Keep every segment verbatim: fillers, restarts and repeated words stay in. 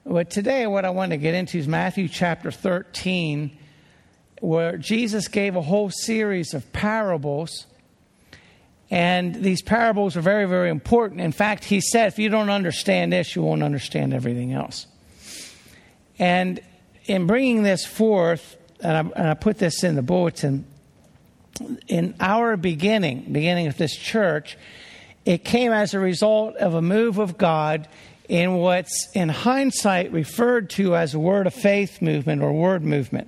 But today what I want to get into is Matthew chapter thirteen, where Jesus gave a whole series of parables. And these parables are very, very important. In fact, he said, if you don't understand this, you won't understand everything else. And in bringing this forth, and I, and I put this in the bulletin, in our beginning, beginning of this church, it came as a result of a move of God in what's in hindsight referred to as a word of faith movement or word movement.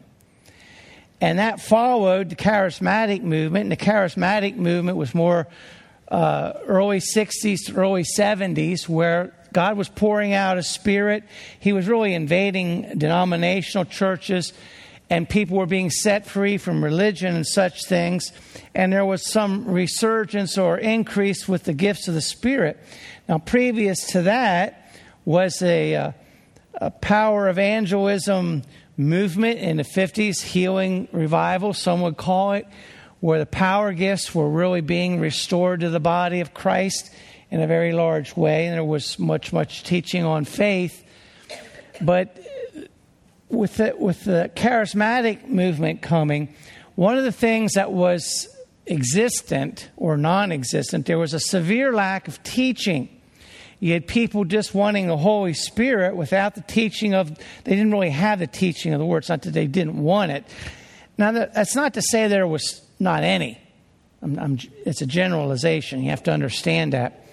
And that followed the charismatic movement. And the charismatic movement was more uh, early sixties to early seventies, where God was pouring out His Spirit. He was really invading denominational churches, and people were being set free from religion and such things. And there was some resurgence or increase with the gifts of the Spirit. Now, previous to that was a, uh, a power evangelism movement in the fifties, healing revival, some would call it, where the power gifts were really being restored to the body of Christ in a very large way. And there was much, much teaching on faith. But with the, with the charismatic movement coming, one of the things that was existent or non-existent, there was a severe lack of teaching. You had people just wanting the Holy Spirit without the teaching of, they didn't really have the teaching of the Word. It's not that they didn't want it. Now, that's not to say there was not any. I'm, I'm, it's a generalization. You have to understand that.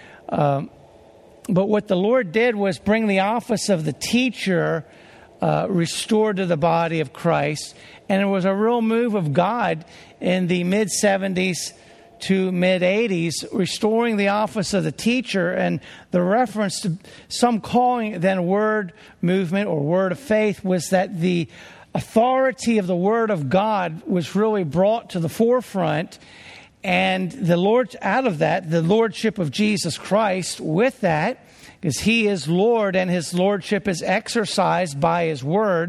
Um, but what the Lord did was bring the office of the teacher uh, restored to the body of Christ. And it was a real move of God in the mid-seventies to mid-eighties, restoring the office of the teacher. And the reference to some calling it then word movement or word of faith was that the authority of the Word of God was really brought to the forefront. And the Lord, out of that, the Lordship of Jesus Christ with that, because He is Lord and His Lordship is exercised by His Word.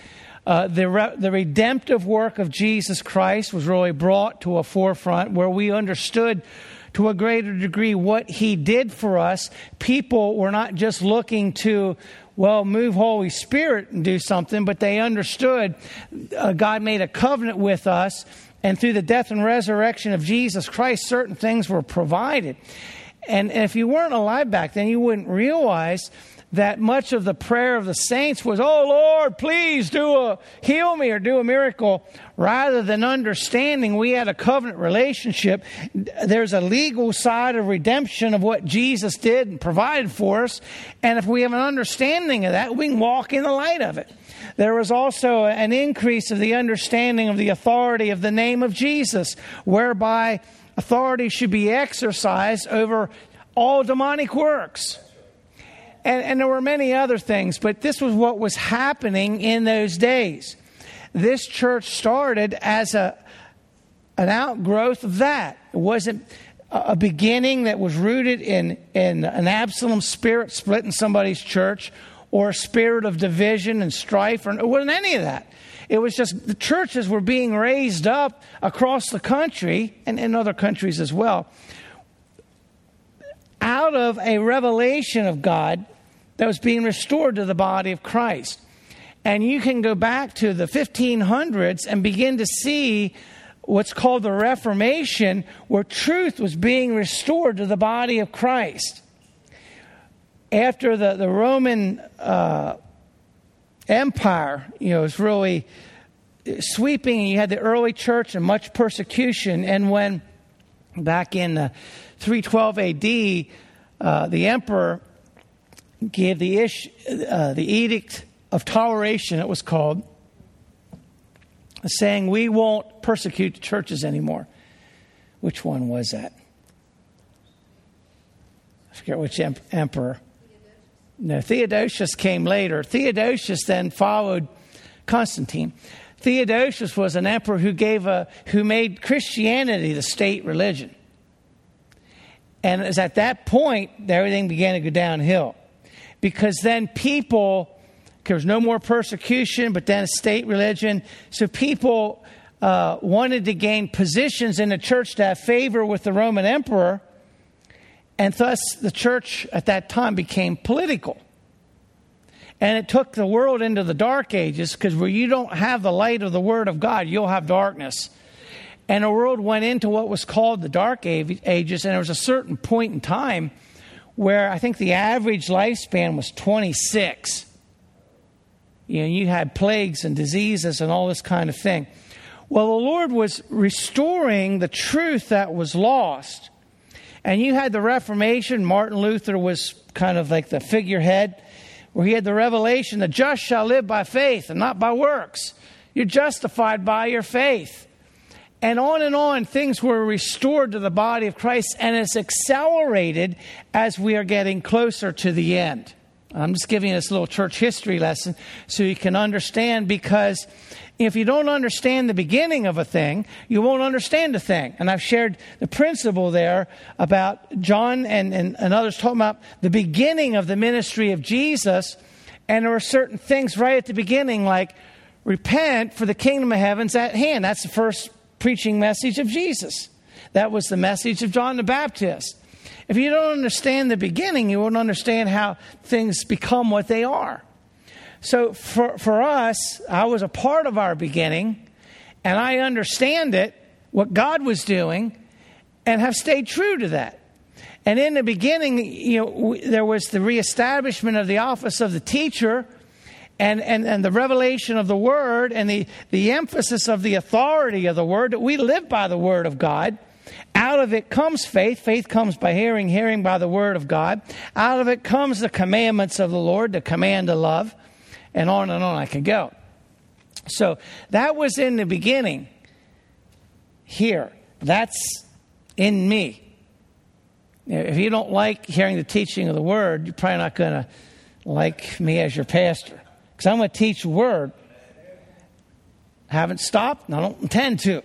Uh, the, re- the redemptive work of Jesus Christ was really brought to a forefront where we understood to a greater degree what He did for us. People were not just looking to, well, move Holy Spirit and do something, but they understood uh, God made a covenant with us, and through the death and resurrection of Jesus Christ, certain things were provided. And, and if you weren't alive back then, you wouldn't realize that much of the prayer of the saints was, oh, Lord, please do a heal me or do a miracle, rather than understanding we had a covenant relationship. There's a legal side of redemption of what Jesus did and provided for us. And if we have an understanding of that, we can walk in the light of it. There was also an increase of the understanding of the authority of the name of Jesus, whereby authority should be exercised over all demonic works. And, and there were many other things, but this was what was happening in those days. This church started as a an outgrowth of that. It wasn't a beginning that was rooted in, in an Absalom spirit splitting somebody's church, or a spirit of division and strife, or it wasn't any of that. It was just the churches were being raised up across the country and in other countries as well, out of a revelation of God that was being restored to the body of Christ. And you can go back to the fifteen hundreds and begin to see what's called the Reformation, where truth was being restored to the body of Christ. After the, the Roman uh, Empire, you know, was really sweeping, and you had the early church and much persecution. And when back in uh, three twelve A D, uh, the emperor gave the ish, uh, the Edict of Toleration, it was called, saying we won't persecute the churches anymore. Which one was that? I forget which em- emperor. No, Theodosius came later. Theodosius then followed Constantine. Theodosius was an emperor who gave a who made Christianity the state religion. And it was at that point everything began to go downhill. Because then people, there was no more persecution, but then a state religion. So people uh, wanted to gain positions in the church to have favor with the Roman emperor. And thus the church at that time became political. And it took the world into the dark ages, because where you don't have the light of the Word of God, you'll have darkness. And the world went into what was called the dark ages. And there was a certain point in time where I think the average lifespan was twenty-six. You know, you had plagues and diseases and all this kind of thing. Well, the Lord was restoring the truth that was lost. And you had the Reformation. Martin Luther was kind of like the figurehead, where he had the revelation, the just shall live by faith and not by works. You're justified by your faith. And on and on, things were restored to the body of Christ, and it's accelerated as we are getting closer to the end. I'm just giving you this little church history lesson so you can understand, because if you don't understand the beginning of a thing, you won't understand a thing. And I've shared the principle there about John and, and, and others talking about the beginning of the ministry of Jesus. And there were certain things right at the beginning, like repent, for the kingdom of heaven's at hand. That's the first preaching message of Jesus. That was the message of John the Baptist. If you don't understand the beginning, you won't understand how things become what they are. So for, for us, I was a part of our beginning, and I understand it, what God was doing, and have stayed true to that. And in the beginning, you know, there was the reestablishment of the office of the teacher, and, and, and the revelation of the Word, and the, the emphasis of the authority of the Word, that we live by the Word of God. Out of it comes faith. Faith comes by hearing, hearing by the Word of God. Out of it comes the commandments of the Lord, the command to love, and on and on I could go. So that was in the beginning here. That's in me. If you don't like hearing the teaching of the Word, you're probably not going to like me as your pastor, because I'm going to teach the Word. Haven't stopped, and I don't intend to.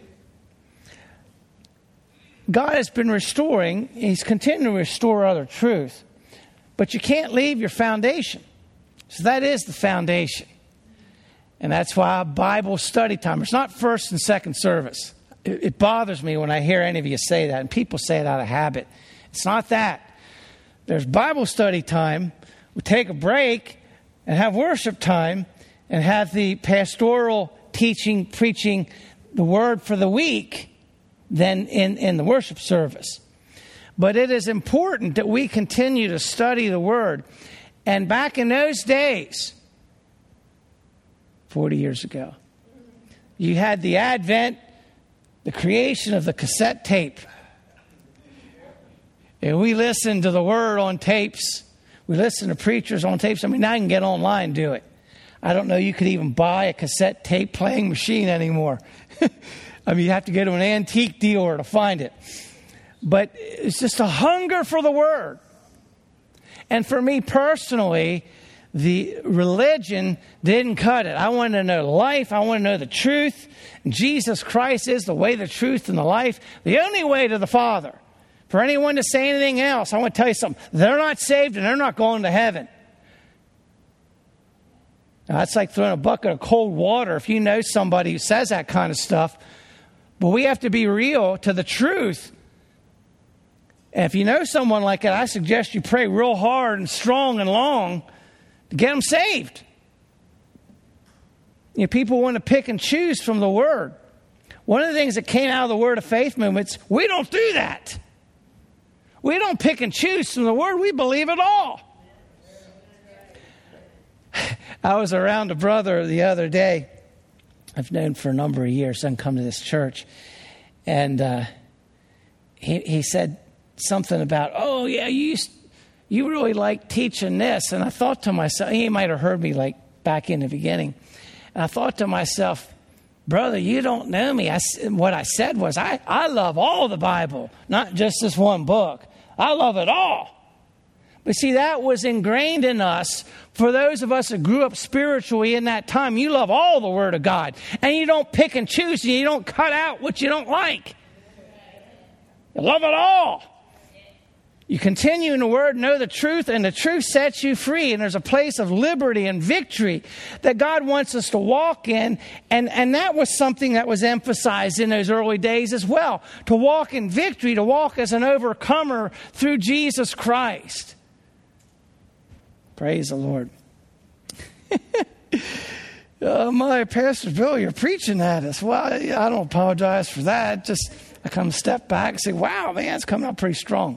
God has been restoring. He's continuing to restore other truth. But you can't leave your foundation. So that is the foundation. And that's why Bible study time. It's not first and second service. It, it bothers me when I hear any of you say that. And people say it out of habit. It's not that. There's Bible study time. We take a break and have worship time and have the pastoral teaching, preaching the word for the week than in, in the worship service. But it is important that we continue to study the Word. And back in those days, forty years ago, you had the advent, the creation of the cassette tape. And we listened to the Word on tapes. We listened to preachers on tapes. I mean, now you can get online and do it. I don't know you could even buy a cassette tape playing machine anymore. I mean, you have to go to an antique dealer to find it. But it's just a hunger for the Word. And for me personally, the religion didn't cut it. I wanted to know life. I want to know the truth. And Jesus Christ is the way, the truth, and the life. The only way to the Father. For anyone to say anything else, I want to tell you something. They're not saved and they're not going to heaven. Now, that's like throwing a bucket of cold water if you know somebody who says that kind of stuff. But we have to be real to the truth. And if you know someone like that, I suggest you pray real hard and strong and long to get them saved. You know, people want to pick and choose from the Word. One of the things that came out of the Word of Faith movements, we don't do that. We don't pick and choose from the Word. We believe it all. I was around a brother the other day I've known for a number of years, doesn't come to this church. And uh, he, he said something about, oh, yeah, you used, you really like teaching this. And I thought to myself, he might have heard me like back in the beginning. And I thought to myself, brother, you don't know me. I, what I said was, I, I love all the Bible, not just this one book. I love it all. But see, that was ingrained in us. For those of us that grew up spiritually in that time, you love all the Word of God. And you don't pick and choose, and you don't cut out what you don't like. You love it all. You continue in the Word, know the truth, and the truth sets you free. And there's a place of liberty and victory that God wants us to walk in. And, and that was something that was emphasized in those early days as well. To walk in victory, to walk as an overcomer through Jesus Christ. Praise the Lord. uh, my Pastor Bill, you're preaching at us. Well, I don't apologize for that. Just I come a step back and say, wow, man, it's coming out pretty strong.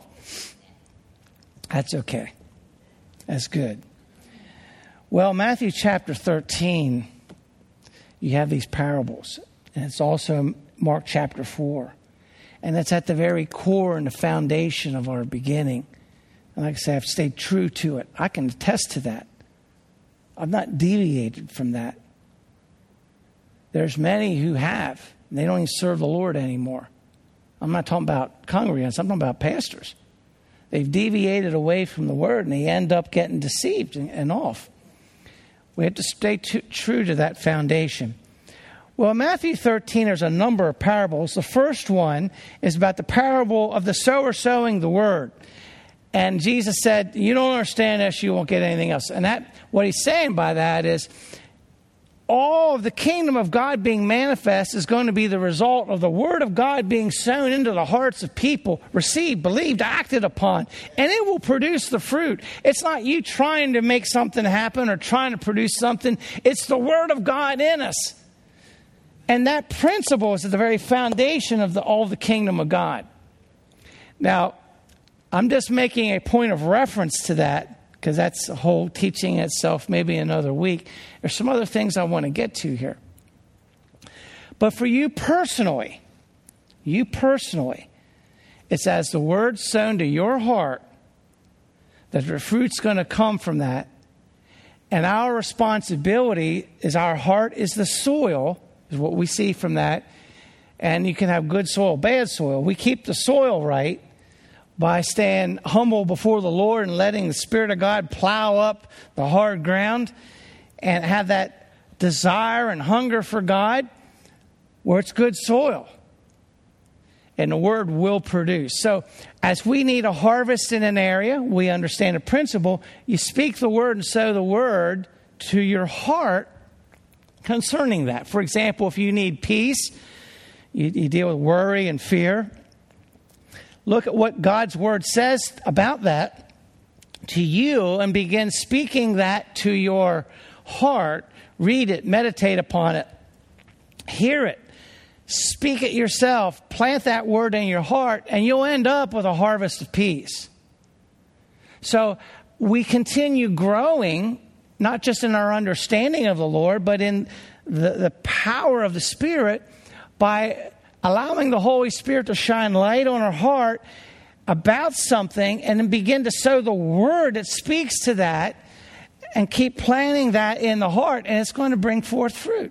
That's okay. That's good. Well, Matthew chapter thirteen, you have these parables. And it's also Mark chapter four. And that's at the very core and the foundation of our beginning. And like I say, I've stayed true to it. I can attest to that. I've not deviated from that. There's many who have. And they don't even serve the Lord anymore. I'm not talking about congregants. I'm talking about pastors. They've deviated away from the word and they end up getting deceived and, and off. We have to stay t- true to that foundation. Well, in Matthew thirteen, there's a number of parables. The first one is about the parable of the sower sowing the word. And Jesus said, you don't understand this, you won't get anything else. And that, what he's saying by that is, all of the kingdom of God being manifest is going to be the result of the word of God being sown into the hearts of people, received, believed, acted upon, and it will produce the fruit. It's not you trying to make something happen or trying to produce something. It's the word of God in us. And that principle is at the very foundation of the, all the kingdom of God. Now, I'm just making a point of reference to that because that's a whole teaching itself, maybe another week. There's some other things I want to get to here. But for you personally, you personally, it's as the word sown to your heart that the fruit's going to come from that. And our responsibility is our heart is the soil, is what we see from that. And you can have good soil, bad soil. We keep the soil right by staying humble before the Lord and letting the Spirit of God plow up the hard ground and have that desire and hunger for God where it's good soil. And the word will produce. So as we need a harvest in an area, we understand a principle. You speak the word and sow the word to your heart concerning that. For example, if you need peace, you, you deal with worry and fear. Look at what God's word says about that to you and begin speaking that to your heart. Read it, meditate upon it, hear it, speak it yourself, plant that word in your heart, and you'll end up with a harvest of peace. So we continue growing, not just in our understanding of the Lord, but in the, the power of the Spirit by allowing the Holy Spirit to shine light on our heart about something and then begin to sow the word that speaks to that and keep planting that in the heart, and it's going to bring forth fruit.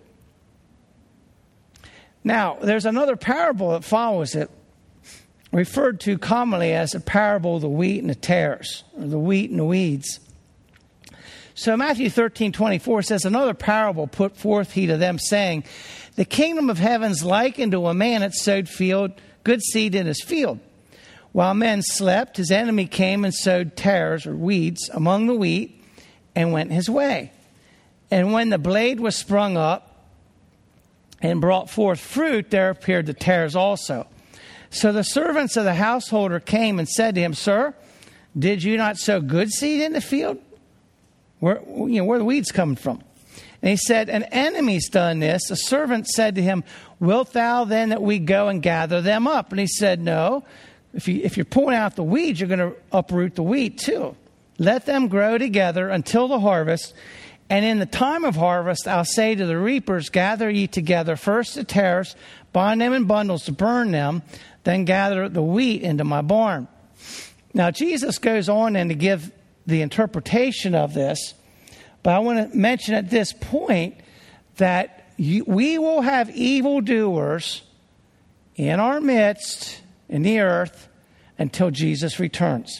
Now, there's another parable that follows it, referred to commonly as the parable of the wheat and the tares, or the wheat and the weeds. So Matthew thirteen twenty-four says, another parable put forth he to them, saying, the kingdom of heaven's likened to a man that sowed field, good seed in his field. While men slept, his enemy came and sowed tares or weeds among the wheat and went his way. And when the blade was sprung up and brought forth fruit, there appeared the tares also. So the servants of the householder came and said to him, Sir, did you not sow good seed in the field? Where, you know, where are the weeds coming from? And he said, an enemy's done this. The servant said to him, wilt thou then that we go and gather them up? And he said, no. If, you, if you're pulling out the weeds, you're going to uproot the wheat too. Let them grow together until the harvest. And in the time of harvest, I'll say to the reapers, gather ye together first the tares, bind them in bundles to burn them, then gather the wheat into my barn. Now, Jesus goes on and to give the interpretation of this. But I want to mention at this point that you, we will have evildoers in our midst, in the earth, until Jesus returns.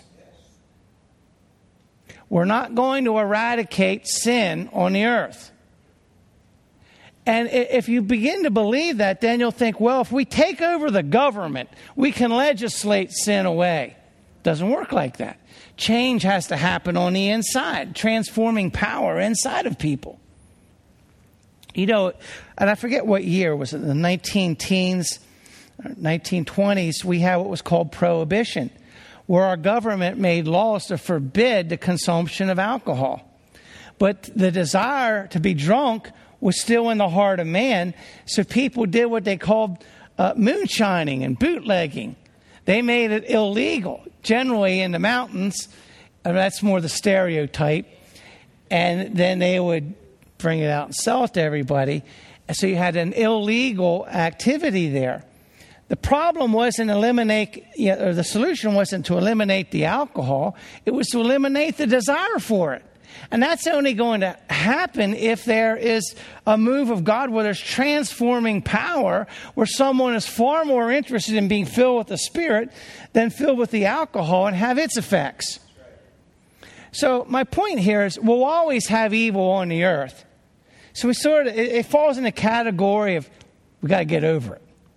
We're not going to eradicate sin on the earth. And if you begin to believe that, then you'll think, well, if we take over the government, we can legislate sin away. Doesn't work like that. Change has to happen on the inside, transforming power inside of people. You know, and I forget what year, was it the nineteen teens, nineteen twenties, we had what was called prohibition, where our government made laws to forbid the consumption of alcohol. But the desire to be drunk was still in the heart of man. So people did what they called uh, moonshining and bootlegging. They made it illegal, generally in the mountains. And that's more the stereotype. And then they would bring it out and sell it to everybody. And so you had an illegal activity there. The problem wasn't eliminate, or the solution wasn't to eliminate the alcohol. It was to eliminate the desire for it. And that's only going to happen if there is a move of God where there's transforming power, where someone is far more interested in being filled with the Spirit than filled with the alcohol and have its effects. So my point here is we'll always have evil on the earth. So we sort of, it, it falls in the category of we got to get over it.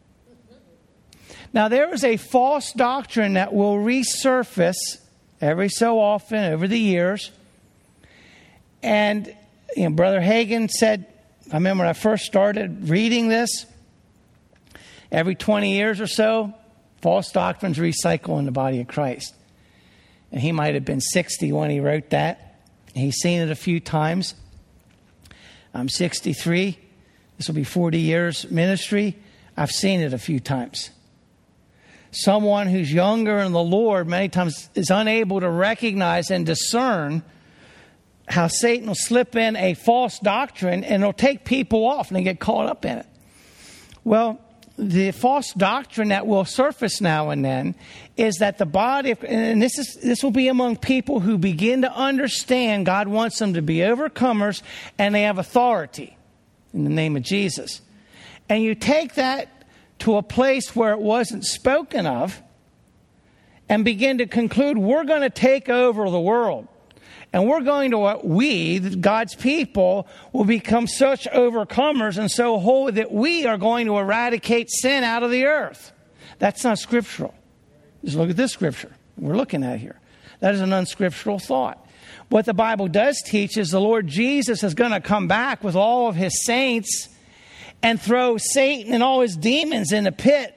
Now, there is a false doctrine that will resurface every so often over the years. And you know, Brother Hagin said, I remember when I first started reading this, every twenty years or so, false doctrines recycle in the body of Christ. And he might have been sixty when he wrote that. He's seen it a few times. I'm sixty-three. This will be forty years ministry. I've seen it a few times. Someone who's younger in the Lord many times is unable to recognize and discern how Satan will slip in a false doctrine and it'll take people off and they get caught up in it. Well, the false doctrine that will surface now and then is that the body of, and this is this will be among people who begin to understand God wants them to be overcomers and they have authority in the name of Jesus. And you take that to a place where it wasn't spoken of and begin to conclude we're going to take over the world. And we're going to, we, God's people, will become such overcomers and so holy that we are going to eradicate sin out of the earth. That's not scriptural. Just look at this scripture we're looking at here. That is an unscriptural thought. What the Bible does teach is the Lord Jesus is going to come back with all of his saints and throw Satan and all his demons in the pit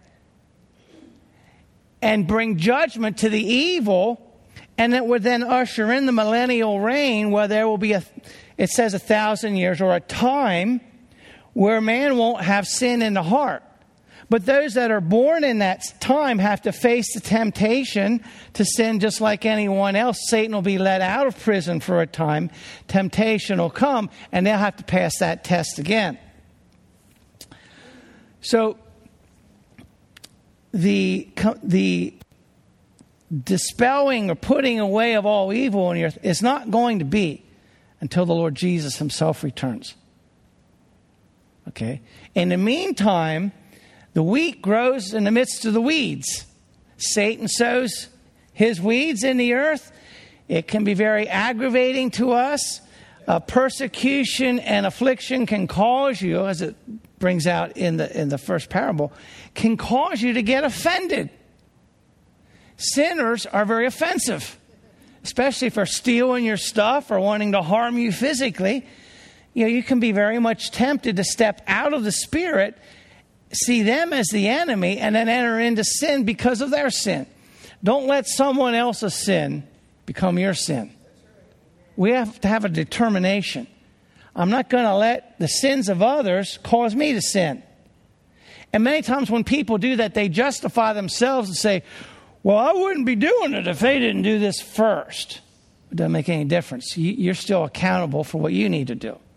and bring judgment to the evil. And it would then usher in the millennial reign where there will be a, it says a thousand years or a time where man won't have sin in the heart. But those that are born in that time have to face the temptation to sin just like anyone else. Satan will be let out of prison for a time. Temptation will come and they'll have to pass that test again. So the the dispelling or putting away of all evil on the earth is not going to be until the Lord Jesus himself returns. Okay? In the meantime, the wheat grows in the midst of the weeds. Satan sows his weeds in the earth. It can be very aggravating to us. Uh, persecution and affliction can cause you, as it brings out in the in the first parable, can cause you to get offended. Sinners are very offensive, especially if they're stealing your stuff or wanting to harm you physically. You know, you can be very much tempted to step out of the Spirit, see them as the enemy, and then enter into sin because of their sin. Don't let someone else's sin become your sin. We have to have a determination. I'm not going to let the sins of others cause me to sin. And many times when people do that, they justify themselves and say, well, I wouldn't be doing it if they didn't do this first. It doesn't make any difference. You're still accountable for what you need to do.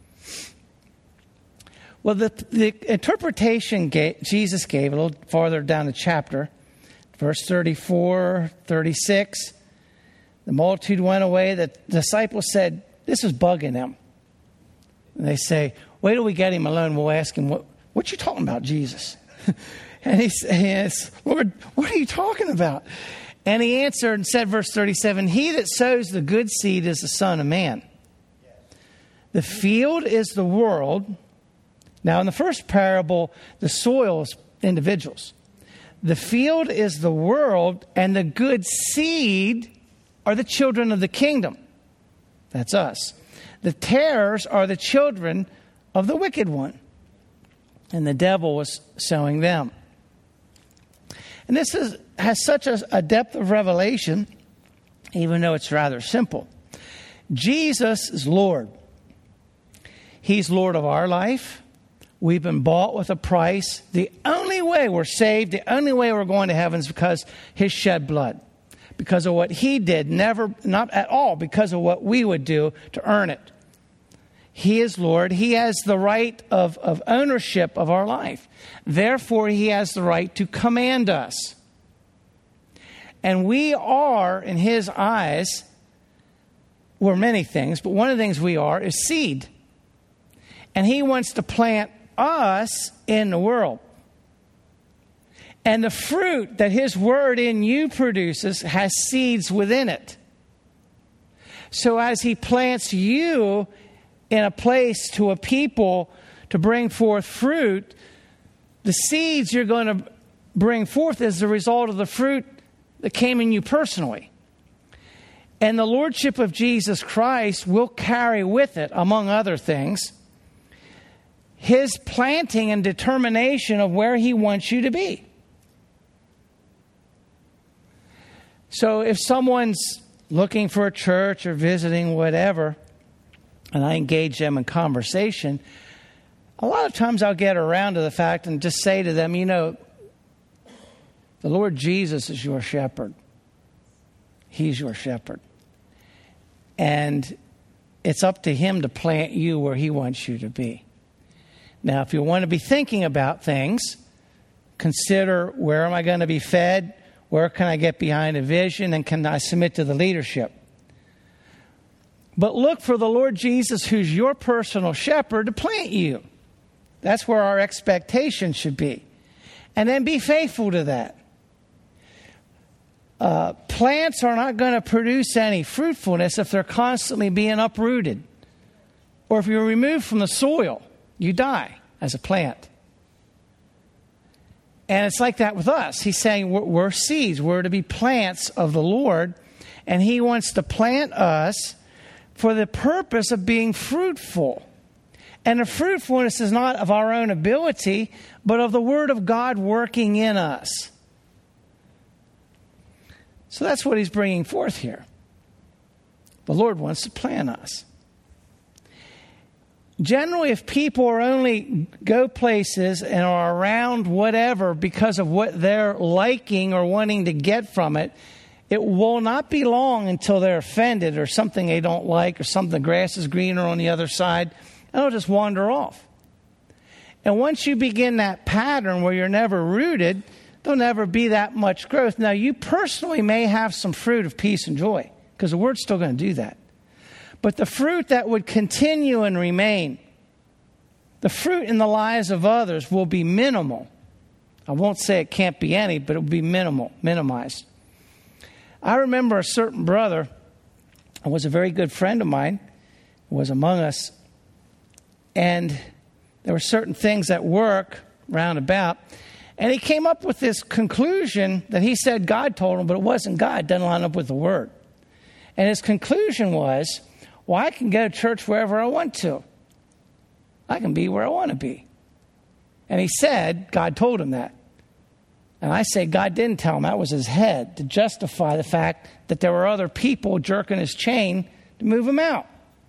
Well, the, the interpretation Jesus gave a little farther down the chapter, verse thirty-four, thirty-six, the multitude went away. The disciples said, this is bugging them. And they say, wait till we get him alone. We'll ask him, what, what you talking about, Jesus? And he says, Lord, what are you talking about? And he answered and said, verse thirty-seven, he that sows the good seed is the Son of Man. The field is the world. Now, in the first parable, the soil is individuals. The field is the world, and the good seed are the children of the kingdom. That's us. The tares are the children of the wicked one. And the devil was sowing them. And this is, has such a, a depth of revelation, even though it's rather simple. Jesus is Lord. He's Lord of our life. We've been bought with a price. The only way we're saved, the only way we're going to heaven is because His shed blood. Because of what He did, never, not at all because of what we would do to earn it. He is Lord. He has the right of, of ownership of our life. Therefore, He has the right to command us. And we are, in His eyes, we're many things, but one of the things we are is seed. And He wants to plant us in the world. And the fruit that His word in you produces has seeds within it. So as He plants you in a place to a people to bring forth fruit, the seeds you're going to bring forth is the result of the fruit that came in you personally. And the Lordship of Jesus Christ will carry with it, among other things, His planting and determination of where He wants you to be. So if someone's looking for a church or visiting whatever, and I engage them in conversation, a lot of times I'll get around to the fact and just say to them, you know, the Lord Jesus is your shepherd. He's your shepherd. And it's up to Him to plant you where He wants you to be. Now, if you want to be thinking about things, consider, where am I going to be fed? Where can I get behind a vision? And can I submit to the leadership? But look for the Lord Jesus, who's your personal shepherd, to plant you. That's where our expectation should be. And then be faithful to that. Uh, plants are not going to produce any fruitfulness if they're constantly being uprooted. Or if you're removed from the soil, you die as a plant. And it's like that with us. He's saying we're, we're seeds. We're to be plants of the Lord. And He wants to plant us for the purpose of being fruitful. And the fruitfulness is not of our own ability, but of the Word of God working in us. So that's what He's bringing forth here. The Lord wants to plant us. Generally, if people are only go places and are around whatever because of what they're liking or wanting to get from it, it will not be long until they're offended or something they don't like or something, the grass is greener on the other side, and they'll just wander off. And once you begin that pattern where you're never rooted, there'll never be that much growth. Now, you personally may have some fruit of peace and joy, because the Word's still going to do that. But the fruit that would continue and remain, the fruit in the lives of others will be minimal. I won't say it can't be any, but it will be minimal, minimized. I remember a certain brother who was a very good friend of mine, was among us, and there were certain things at work roundabout, and he came up with this conclusion that he said God told him, but it wasn't God. It doesn't line up with the Word. And his conclusion was, well, I can go to church wherever I want to. I can be where I want to be. And he said God told him that. And I say God didn't tell him. That was his head to justify the fact that there were other people jerking his chain to move him out.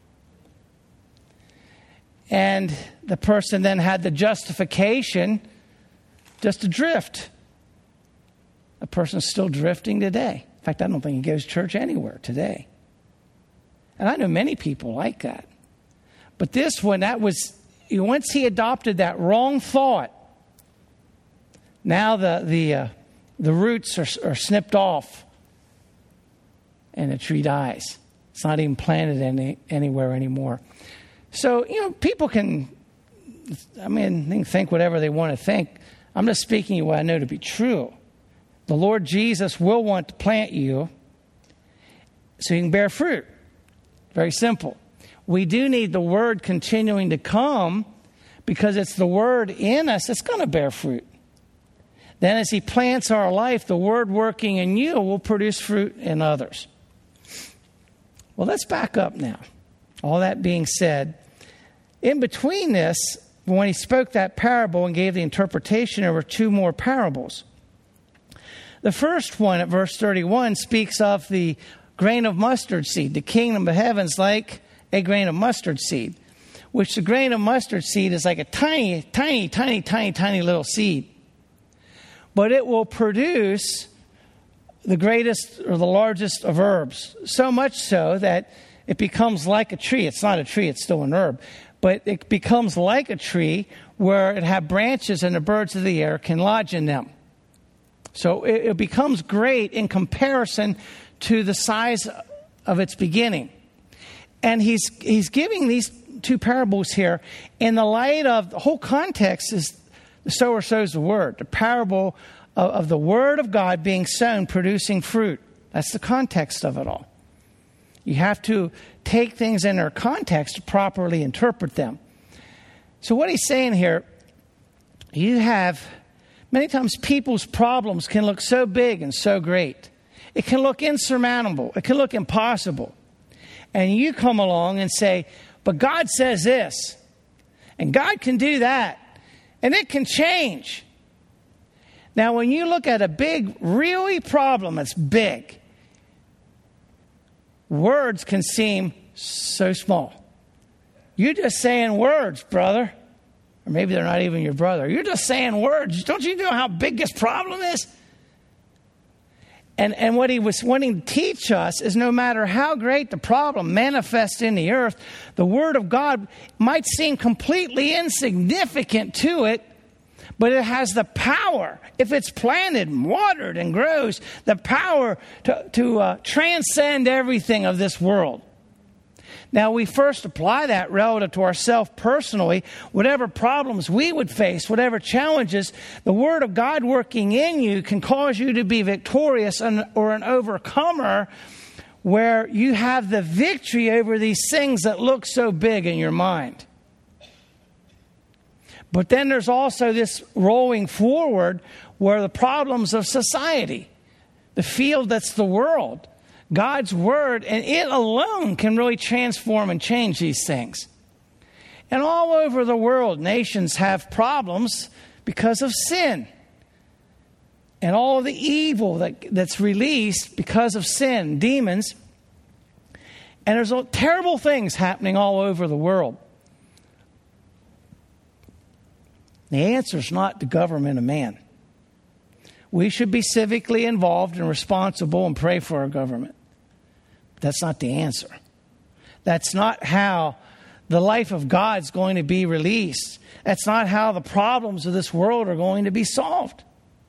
And the person then had the justification just to drift. The person's still drifting today. In fact, I don't think he goes to church anywhere today. And I know many people like that. But this one, that was, once he adopted that wrong thought, now the the uh, the roots are, are snipped off and the tree dies. It's not even planted any anywhere anymore. So, you know, people can, I mean, they can think whatever they want to think. I'm just speaking you what I know to be true. The Lord Jesus will want to plant you so you can bear fruit. Very simple. We do need the Word continuing to come because it's the Word in us that's going to bear fruit. Then as He plants our life, the Word working in you will produce fruit in others. Well, let's back up now. All that being said, in between this, when He spoke that parable and gave the interpretation, there were two more parables. The first one at verse thirty-one speaks of the grain of mustard seed. The kingdom of heaven's like a grain of mustard seed, which the grain of mustard seed is like a tiny, tiny, tiny, tiny, tiny little seed. But it will produce the greatest or the largest of herbs, so much so that it becomes like a tree. It's not a tree, it's still an herb. But it becomes like a tree where it has branches and the birds of the air can lodge in them. So it, it becomes great in comparison to the size of its beginning. And he's he's giving these two parables here in the light of the whole context is the sower sows the word, the parable of, of the word of God being sown, producing fruit. That's the context of it all. You have to take things in their context to properly interpret them. So what he's saying here, you have, many times people's problems can look so big and so great. It can look insurmountable. It can look impossible. And you come along and say, but God says this, and God can do that, and it can change. Now, when you look at a big, really problem that's big, words can seem so small. You're just saying words, brother. Or maybe they're not even your brother. You're just saying words. Don't you know how big this problem is? And, and what he was wanting to teach us is no matter how great the problem manifests in the earth, the Word of God might seem completely insignificant to it, but it has the power, if it's planted and watered and grows, the power to, to uh, transcend everything of this world. Now, we first apply that relative to ourselves personally. Whatever problems we would face, whatever challenges, the Word of God working in you can cause you to be victorious and, or an overcomer where you have the victory over these things that look so big in your mind. But then there's also this rolling forward where the problems of society, the field that's the world, God's Word, and it alone can really transform and change these things. And all over the world, nations have problems because of sin. And all of the evil that, that's released because of sin, demons. And there's terrible things happening all over the world. The answer is not the government of man. We should be civically involved and responsible and pray for our government. That's not the answer. That's not how the life of God's going to be released. That's not how the problems of this world are going to be solved.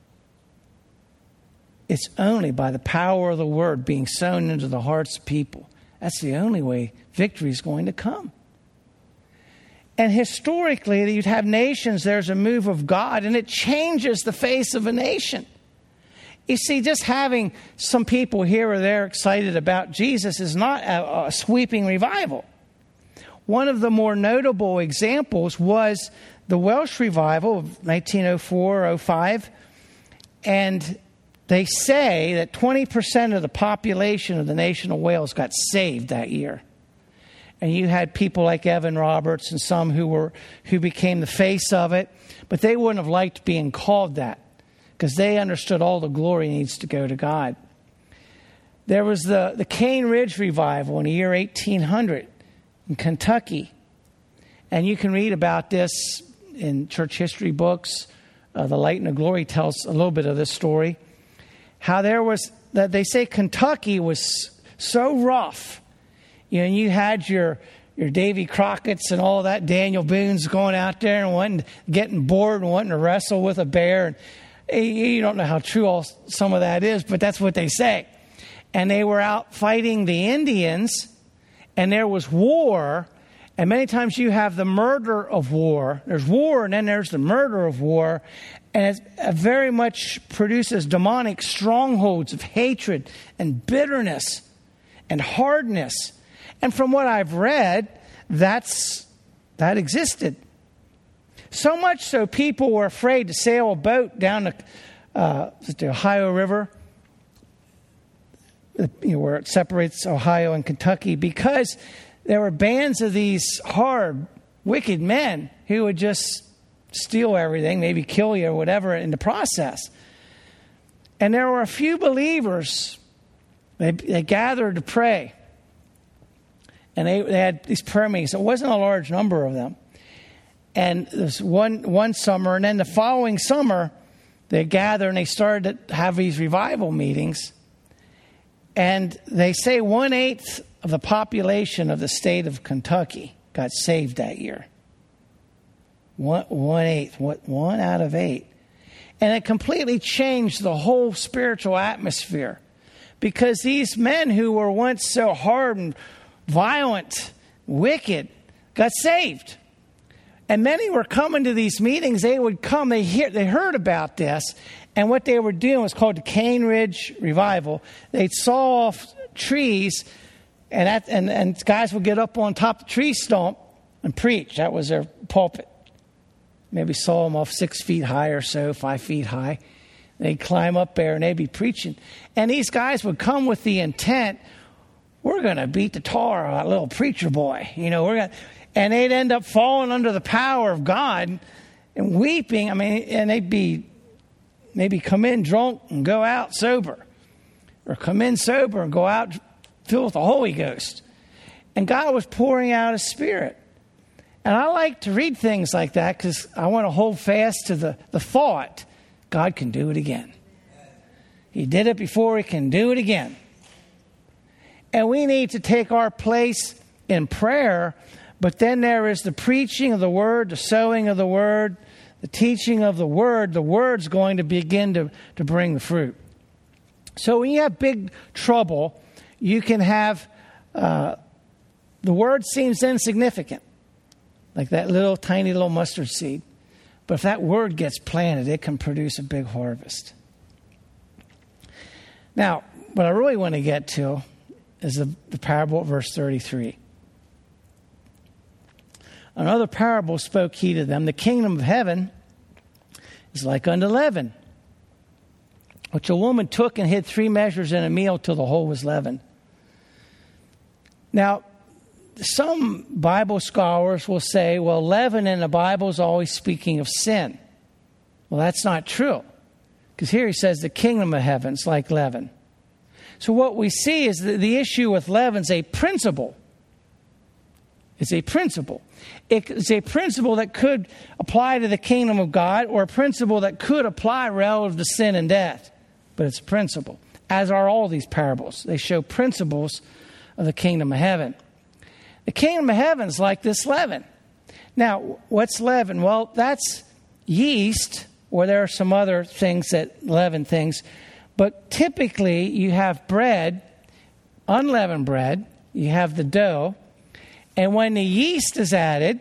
It's only by the power of the Word being sown into the hearts of people. That's the only way victory is going to come. And historically, you'd have nations, there's a move of God, and it changes the face of a nation. You see, just having some people here or there excited about Jesus is not a, a sweeping revival. One of the more notable examples was the Welsh revival of nineteen oh four oh five. And they say that twenty percent of the population of the nation of Wales got saved that year. And you had people like Evan Roberts and some who were who became the face of it. But they wouldn't have liked being called that, because they understood all the glory needs to go to God. There was the, the Cane Ridge revival in the year eighteen hundred in Kentucky. And you can read about this in church history books. Uh, the Light and the Glory tells a little bit of this story. How there was, that they say Kentucky was so rough. You know, and you had your your Davy Crockett's and all that, Daniel Boone's going out there and wanting, getting bored and wanting to wrestle with a bear. And you don't know how true all some of that is, but that's what they say. And they were out fighting the Indians, and there was war. And many times you have the murder of war. There's war, and then there's the murder of war. And it very much produces demonic strongholds of hatred and bitterness and hardness. And from what I've read, that's that existed. So much so people were afraid to sail a boat down the, uh, the Ohio River, you know, where it separates Ohio and Kentucky, because there were bands of these hard, wicked men who would just steal everything, maybe kill you or whatever in the process. And there were a few believers They, they gathered to pray. And they, they had these prayer meetings. It wasn't a large number of them. And this one one summer, and then the following summer, they gathered and they started to have these revival meetings. And they say one-eighth of the population of the state of Kentucky got saved that year. One, one-eighth, what, one out of eight. And it completely changed the whole spiritual atmosphere. Because these men who were once so hard and violent, wicked, got saved. And many were coming to these meetings. They would come, they hear, they heard about this, and what they were doing was called the Cane Ridge Revival. They'd saw off trees, and, that, and, and guys would get up on top of the tree stump and preach. That was their pulpit. Maybe saw them off six feet high or so, five feet high. They'd climb up there and they'd be preaching. And these guys would come with the intent, we're going to beat the tar out of that little preacher boy. You know, we're going to... And they'd end up falling under the power of God and weeping. I mean, and they'd be maybe come in drunk and go out sober. Or come in sober and go out filled with the Holy Ghost. And God was pouring out His Spirit. And I like to read things like that because I want to hold fast to the, the thought, God can do it again. He did it before, He can do it again. And we need to take our place in prayer. But then there is the preaching of the word, the sowing of the word, the teaching of the word. The word's going to begin to, to bring the fruit. So when you have big trouble, you can have, uh, the word seems insignificant, like that little tiny little mustard seed. But if that word gets planted, it can produce a big harvest. Now, what I really want to get to is the, the parable of verse thirty-three. Another parable spoke he to them. The kingdom of heaven is like unto leaven, which a woman took and hid three measures in a meal till the whole was leavened. Now, some Bible scholars will say, well, leaven in the Bible is always speaking of sin. Well, that's not true. Because here he says the kingdom of heaven is like leaven. So what we see is that the issue with leaven is a principle. It's a principle. It's a principle that could apply to the kingdom of God or a principle that could apply relative to sin and death. But it's a principle, as are all these parables. They show principles of the kingdom of heaven. The kingdom of heaven is like this leaven. Now, what's leaven? Well, that's yeast, or there are some other things that leaven things. But typically, you have bread, unleavened bread. You have the dough. And when the yeast is added,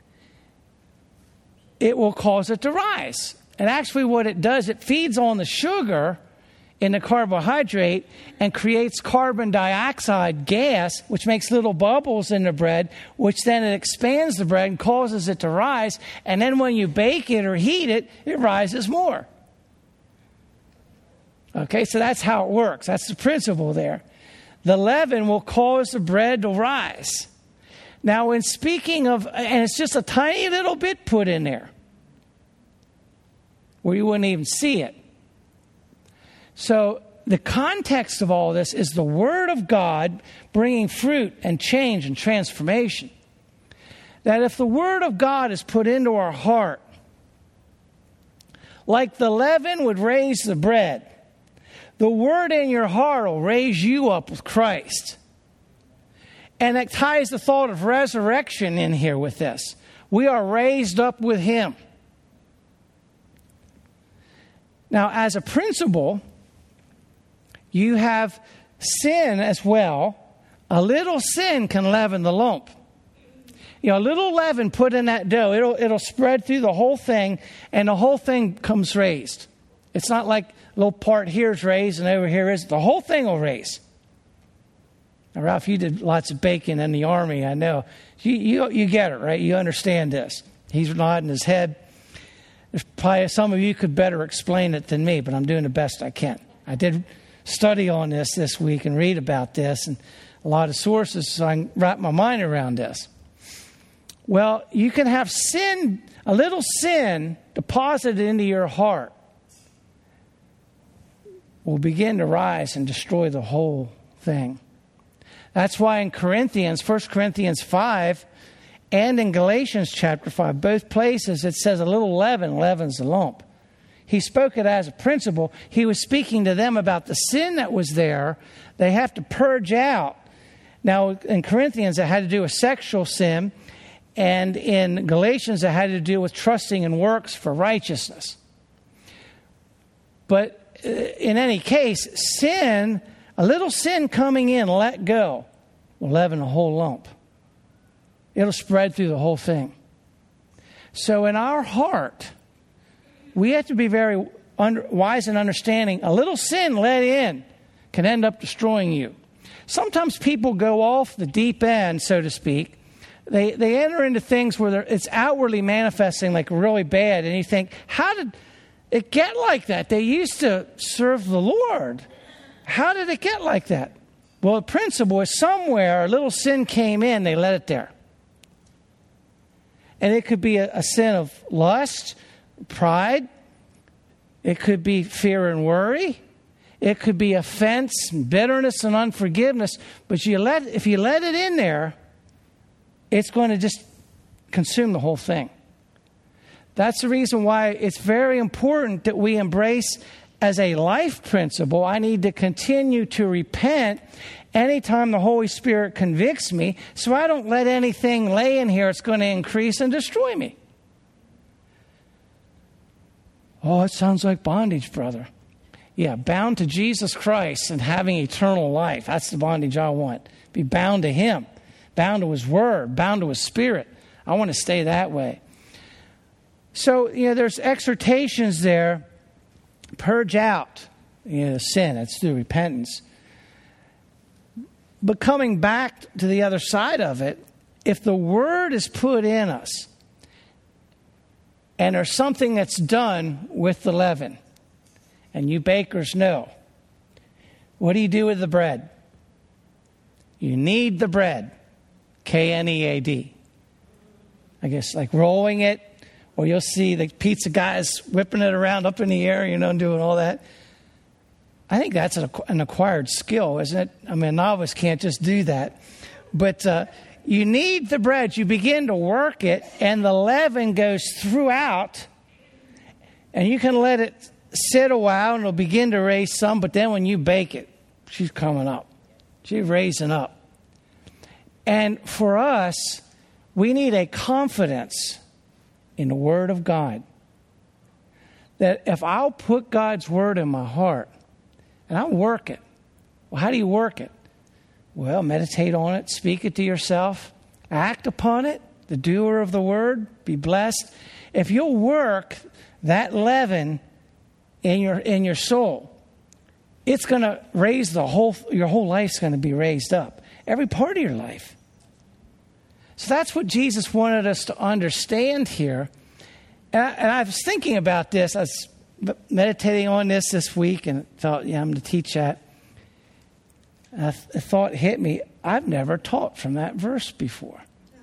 it will cause it to rise. And actually what it does, it feeds on the sugar in the carbohydrate and creates carbon dioxide gas, which makes little bubbles in the bread, which then it expands the bread and causes it to rise. And then when you bake it or heat it, it rises more. Okay, so that's how it works. That's the principle there. The leaven will cause the bread to rise. Now, in speaking of, and it's just a tiny little bit put in there where you wouldn't even see it. So the context of all this is the Word of God bringing fruit and change and transformation. That if the Word of God is put into our heart, like the leaven would raise the bread, the Word in your heart will raise you up with Christ. And that ties the thought of resurrection in here with this. We are raised up with Him. Now, as a principle, you have sin as well. A little sin can leaven the lump. You know, a little leaven put in that dough, it'll, it'll spread through the whole thing, and the whole thing comes raised. It's not like a little part here is raised and over here is. The whole thing will raise. Now, Ralph, you did lots of baking in the Army, I know. You, you, you get it, right? You understand this. He's nodding his head. There's probably some of you could better explain it than me, but I'm doing the best I can. I did study on this this week and read about this and a lot of sources so I can wrap my mind around this. Well, you can have sin, a little sin deposited into your heart will begin to rise and destroy the whole thing. That's why in Corinthians, First Corinthians five, and in Galatians chapter five, both places it says a little leaven leavens the lump. He spoke it as a principle. He was speaking to them about the sin that was there. They have to purge out. Now, in Corinthians, it had to do with sexual sin. And in Galatians, it had to do with trusting in works for righteousness. But in any case, sin, a little sin coming in, let go, will leaven a whole lump. It'll spread through the whole thing. So in our heart, we have to be very under, wise and understanding. A little sin let in can end up destroying you. Sometimes people go off the deep end, so to speak. They they enter into things where it's outwardly manifesting like really bad. And you think, how did it get like that? They used to serve the Lord. How did it get like that? Well, the principle is somewhere a little sin came in, they let it there. And it could be a, a sin of lust, pride. It could be fear and worry. It could be offense, bitterness, and unforgiveness. But you let if you let it in there, it's going to just consume the whole thing. That's the reason why it's very important that we embrace as a life principle. I need to continue to repent anytime the Holy Spirit convicts me, so I don't let anything lay in here that's going to increase and destroy me. Oh, it sounds like bondage, brother. Yeah, bound to Jesus Christ and having eternal life. That's the bondage I want. Be bound to Him, bound to His Word, bound to His Spirit. I want to stay that way. So, you know, there's exhortations there. Purge out, you know, sin. That's through repentance. But coming back to the other side of it, if the Word is put in us, and there's something that's done with the leaven, and you bakers know, what do you do with the bread? You knead the bread, K N E A D. I guess like rolling it, or you'll see the pizza guys whipping it around up in the air, you know, and doing all that. I think that's an acquired skill, isn't it? I mean, a novice can't just do that. But uh, you knead the bread, you begin to work it, and the leaven goes throughout, and you can let it sit a while, and it'll begin to raise some, but then when you bake it, she's coming up. She's raising up. And for us, we need a confidence in the Word of God. That if I'll put God's Word in my heart, and I'll work it. Well, how do you work it? Well, meditate on it, speak it to yourself, act upon it, the doer of the Word, be blessed. If you'll work that leaven in your in your soul, it's going to raise the whole, your whole life's going to be raised up. Every part of your life. So that's what Jesus wanted us to understand here. And I, and I was thinking about this. I was meditating on this this week and thought, yeah, I'm going to teach that. And I th- a thought hit me. I've never taught from that verse before.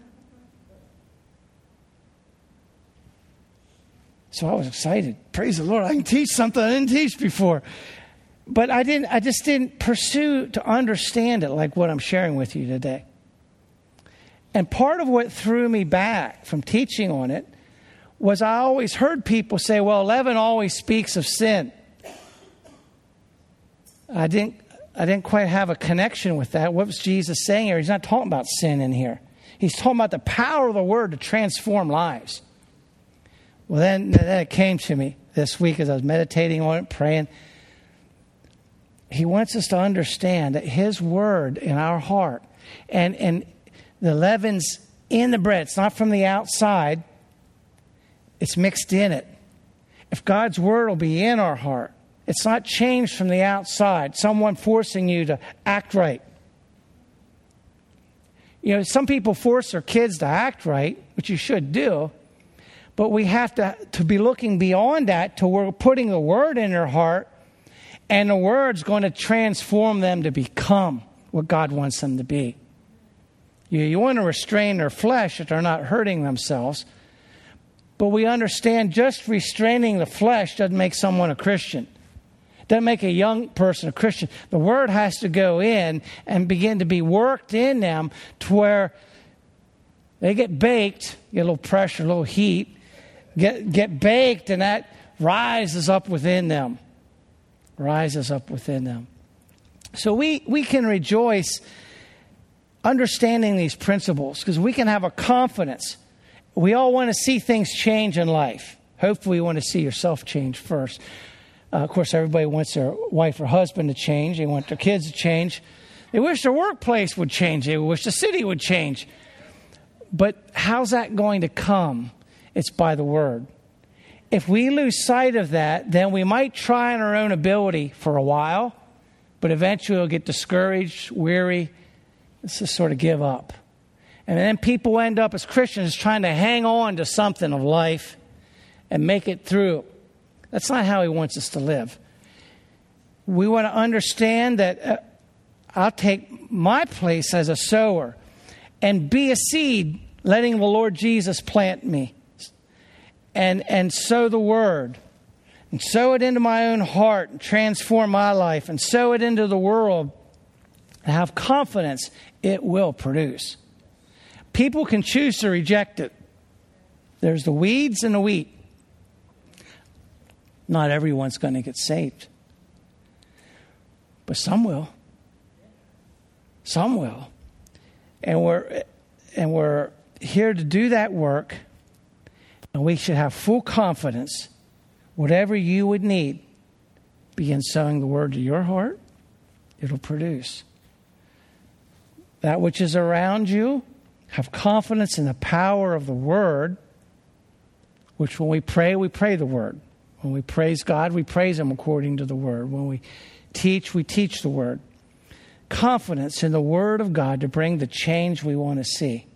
So I was excited. Praise the Lord. I can teach something I didn't teach before. But I didn't. I just didn't pursue to understand it like what I'm sharing with you today. And part of what threw me back from teaching on it was I always heard people say, well, leaven always speaks of sin. I didn't I didn't quite have a connection with that. What was Jesus saying here? He's not talking about sin in here. He's talking about the power of the Word to transform lives. Well, then, then it came to me this week as I was meditating on it, praying. He wants us to understand that His Word in our heart, and, and the leaven's in the bread. It's not from the outside. It's mixed in it. If God's Word will be in our heart, it's not changed from the outside, someone forcing you to act right. You know, some people force their kids to act right, which you should do, but we have to, to be looking beyond that to we're putting the Word in their heart, and the Word's going to transform them to become what God wants them to be. You, you want to restrain their flesh if they're not hurting themselves, but we understand just restraining the flesh doesn't make someone a Christian. Doesn't make a young person a Christian. The Word has to go in and begin to be worked in them to where they get baked, get a little pressure, a little heat, get get baked, and that rises up within them. Rises up within them. So we, we can rejoice understanding these principles because we can have a confidence. We all want to see things change in life. Hopefully you want to see yourself change first. Uh, of course, everybody wants their wife or husband to change. They want their kids to change. They wish their workplace would change. They wish the city would change. But how's that going to come? It's by the Word. If we lose sight of that, then we might try on our own ability for a while, but eventually we'll get discouraged, weary, let's just sort of give up. And then people end up as Christians trying to hang on to something of life and make it through. That's not how He wants us to live. We want to understand that uh, I'll take my place as a sower and be a seed, letting the Lord Jesus plant me and, and sow the Word and sow it into my own heart and transform my life and sow it into the world and have confidence it will produce. People can choose to reject it. There's the weeds and the wheat. Not everyone's going to get saved. But some will. Some will. And we're and we're here to do that work. And we should have full confidence. Whatever you would need, begin sowing the Word to your heart. It'll produce. That which is around you, have confidence in the power of the Word, which when we pray, we pray the Word. When we praise God, we praise Him according to the Word. When we teach, we teach the Word. Confidence in the Word of God to bring the change we want to see.